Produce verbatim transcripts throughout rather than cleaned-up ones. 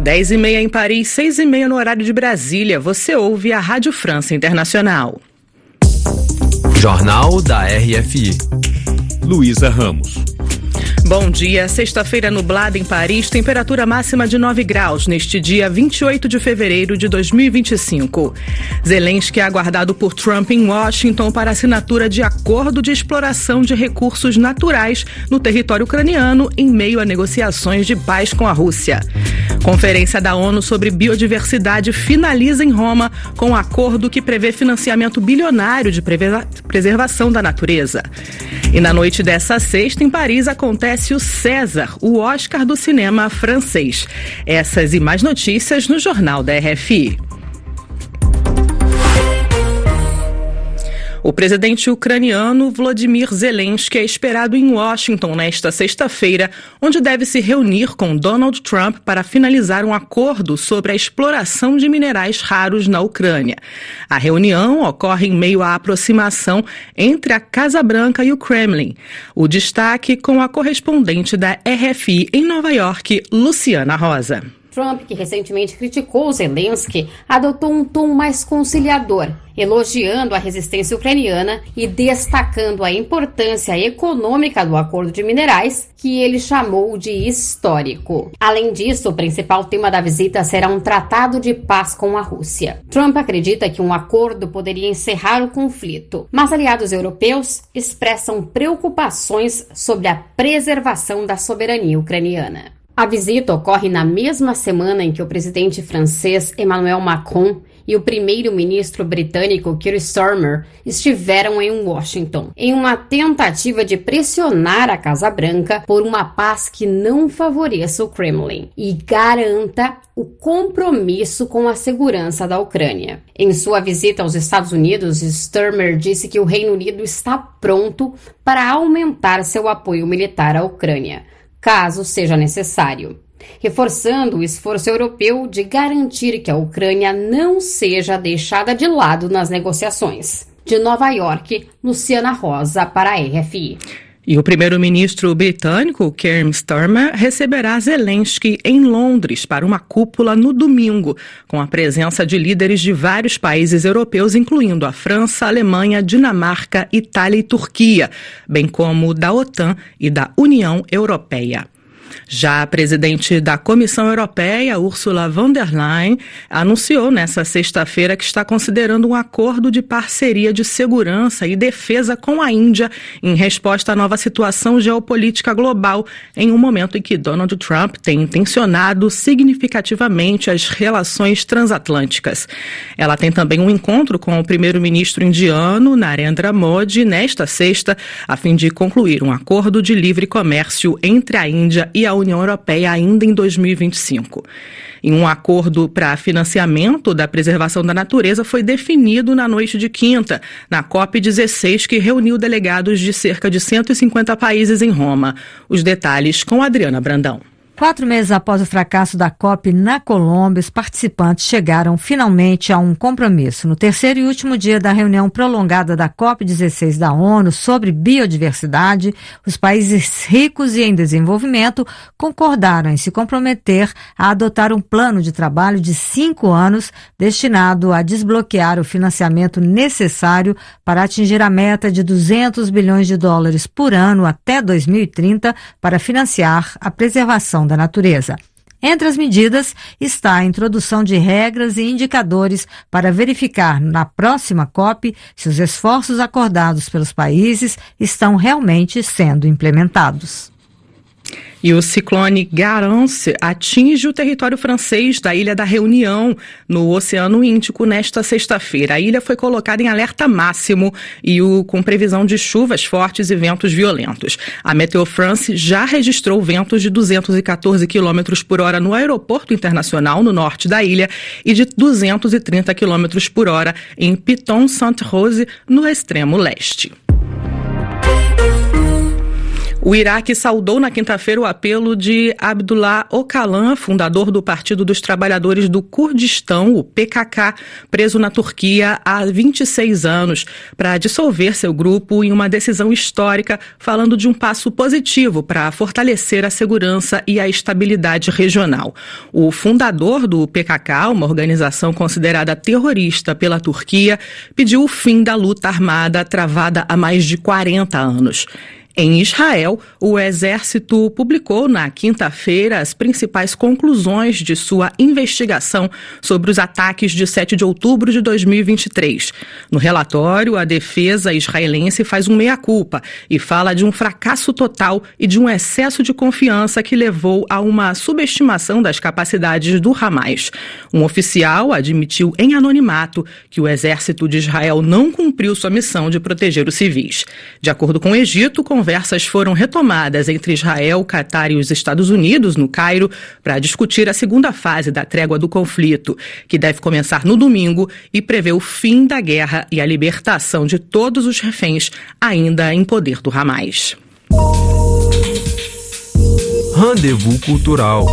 dez e meia em Paris, seis e meia no horário de Brasília. Você ouve a Rádio França Internacional. Jornal da R F I. Luísa Ramos. Bom dia, sexta-feira nublada em Paris, temperatura máxima de nove graus neste dia vinte e oito de fevereiro de dois mil e vinte e cinco. Zelensky é aguardado por Trump em Washington para assinatura de acordo de exploração de recursos naturais no território ucraniano em meio a negociações de paz com a Rússia. Conferência da ONU sobre biodiversidade finaliza em Roma com um acordo que prevê financiamento bilionário de preservação da natureza. E na noite dessa sexta, em Paris, acontece o César, o Oscar do cinema francês. Essas e mais notícias no Jornal da R F I. O presidente ucraniano Volodymyr Zelensky é esperado em Washington nesta sexta-feira, onde deve se reunir com Donald Trump para finalizar um acordo sobre a exploração de minerais raros na Ucrânia. A reunião ocorre em meio à aproximação entre a Casa Branca e o Kremlin. O destaque com a correspondente da R F I em Nova York, Luciana Rosa. Trump, que recentemente criticou Zelensky, adotou um tom mais conciliador, elogiando a resistência ucraniana e destacando a importância econômica do acordo de minerais, que ele chamou de histórico. Além disso, o principal tema da visita será um tratado de paz com a Rússia. Trump acredita que um acordo poderia encerrar o conflito, mas aliados europeus expressam preocupações sobre a preservação da soberania ucraniana. A visita ocorre na mesma semana em que o presidente francês Emmanuel Macron e o primeiro-ministro britânico Keir Starmer estiveram em Washington, em uma tentativa de pressionar a Casa Branca por uma paz que não favoreça o Kremlin e garanta o compromisso com a segurança da Ucrânia. Em sua visita aos Estados Unidos, Starmer disse que o Reino Unido está pronto para aumentar seu apoio militar à Ucrânia, caso seja necessário, reforçando o esforço europeu de garantir que a Ucrânia não seja deixada de lado nas negociações. De Nova York, Luciana Rosa para a R F I. E o primeiro-ministro britânico, Keir Starmer, receberá Zelensky em Londres para uma cúpula no domingo, com a presença de líderes de vários países europeus, incluindo a França, Alemanha, Dinamarca, Itália e Turquia, bem como da OTAN e da União Europeia. Já a presidente da Comissão Europeia, Ursula von der Leyen, anunciou nesta sexta-feira que está considerando um acordo de parceria de segurança e defesa com a Índia em resposta à nova situação geopolítica global, em um momento em que Donald Trump tem intencionado significativamente as relações transatlânticas. Ela tem também um encontro com o primeiro-ministro indiano, Narendra Modi, nesta sexta, a fim de concluir um acordo de livre comércio entre a Índia e a União Europeia ainda em dois mil e vinte e cinco. Em um acordo para financiamento da preservação da natureza foi definido na noite de quinta, na COP dezesseis, que reuniu delegados de cerca de cento e cinquenta países em Roma. Os detalhes com Adriana Brandão. Quatro meses após o fracasso da COP na Colômbia, os participantes chegaram finalmente a um compromisso. No terceiro e último dia da reunião prolongada da COP dezesseis da ONU sobre biodiversidade, os países ricos e em desenvolvimento concordaram em se comprometer a adotar um plano de trabalho de cinco anos destinado a desbloquear o financiamento necessário para atingir a meta de duzentos bilhões de dólares por ano até dois mil e trinta para financiar a preservação da natureza. Entre as medidas está a introdução de regras e indicadores para verificar na próxima COP se os esforços acordados pelos países estão realmente sendo implementados. E o ciclone Garance atinge o território francês da Ilha da Reunião, no Oceano Índico, nesta sexta-feira. A ilha foi colocada em alerta máximo e o, com previsão de chuvas fortes e ventos violentos. A Meteo France já registrou ventos de duzentos e quatorze quilômetros por hora no aeroporto internacional, no norte da ilha, e de duzentos e trinta quilômetros por hora em Piton-Sainte-Rose, no extremo leste. O Iraque saudou na quinta-feira o apelo de Abdullah Öcalan, fundador do Partido dos Trabalhadores do Kurdistão, o P K K, preso na Turquia há vinte e seis anos, para dissolver seu grupo em uma decisão histórica, falando de um passo positivo para fortalecer a segurança e a estabilidade regional. O fundador do P K K, uma organização considerada terrorista pela Turquia, pediu o fim da luta armada travada há mais de quarenta anos. Em Israel, o Exército publicou na quinta-feira as principais conclusões de sua investigação sobre os ataques de sete de outubro de dois mil e vinte e três. No relatório, a defesa israelense faz um meia-culpa e fala de um fracasso total e de um excesso de confiança que levou a uma subestimação das capacidades do Hamas. Um oficial admitiu em anonimato que o Exército de Israel não cumpriu sua missão de proteger os civis. De acordo com o Egito, com Conversas foram retomadas entre Israel, Catar e os Estados Unidos, no Cairo, para discutir a segunda fase da trégua do conflito, que deve começar no domingo e prevê o fim da guerra e a libertação de todos os reféns ainda em poder do Hamas. Rendezvous Cultural.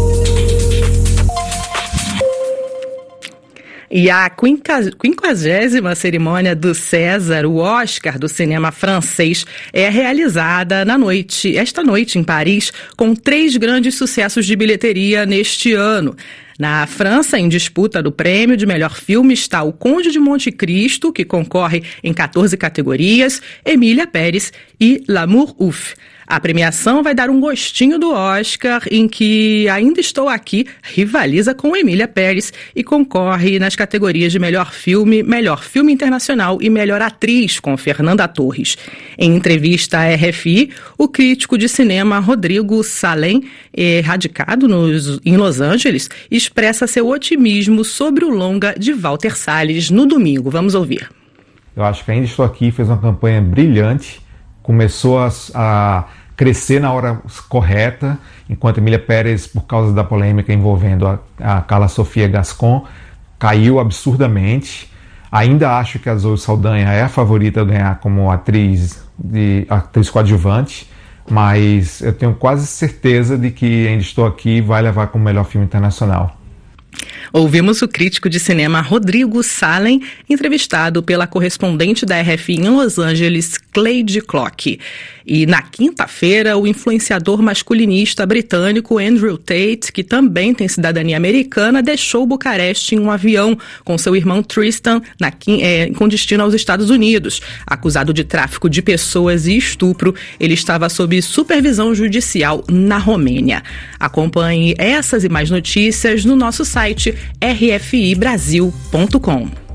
E a quinquagésima cerimônia do César, o Oscar do cinema francês, é realizada na noite, esta noite em Paris, com três grandes sucessos de bilheteria neste ano. Na França, em disputa do prêmio de melhor filme, está O Conde de Monte Cristo, que concorre em catorze categorias, Emília Pérez e L'amour ouf. A premiação vai dar um gostinho do Oscar, em que Ainda Estou Aqui rivaliza com Emília Pérez e concorre nas categorias de melhor filme, melhor filme internacional e melhor atriz, com Fernanda Torres. Em entrevista à R F I, o crítico de cinema Rodrigo Salem, eh, radicado nos, em Los Angeles, expressa seu otimismo sobre o longa de Walter Salles no domingo. Vamos ouvir. Eu acho que Ainda Estou Aqui fez uma campanha brilhante, começou a, a crescer na hora correta, enquanto Emília Pérez, por causa da polêmica envolvendo a, a Carla Sofia Gascon, caiu absurdamente. Ainda acho que a Zoe Saldanha é a favorita a ganhar como atriz, de, atriz coadjuvante, mas eu tenho quase certeza de que Ainda Estou Aqui vai levar como melhor filme internacional. Ouvimos o crítico de cinema Rodrigo Salem, entrevistado pela correspondente da R F I em Los Angeles, Cleide Clock. E na quinta-feira, o influenciador masculinista britânico Andrew Tate, que também tem cidadania americana, deixou Bucareste em um avião com seu irmão Tristan, na, é, com destino aos Estados Unidos. Acusado de tráfico de pessoas e estupro, ele estava sob supervisão judicial na Romênia. Acompanhe essas e mais notícias no nosso site r f i brasil ponto com.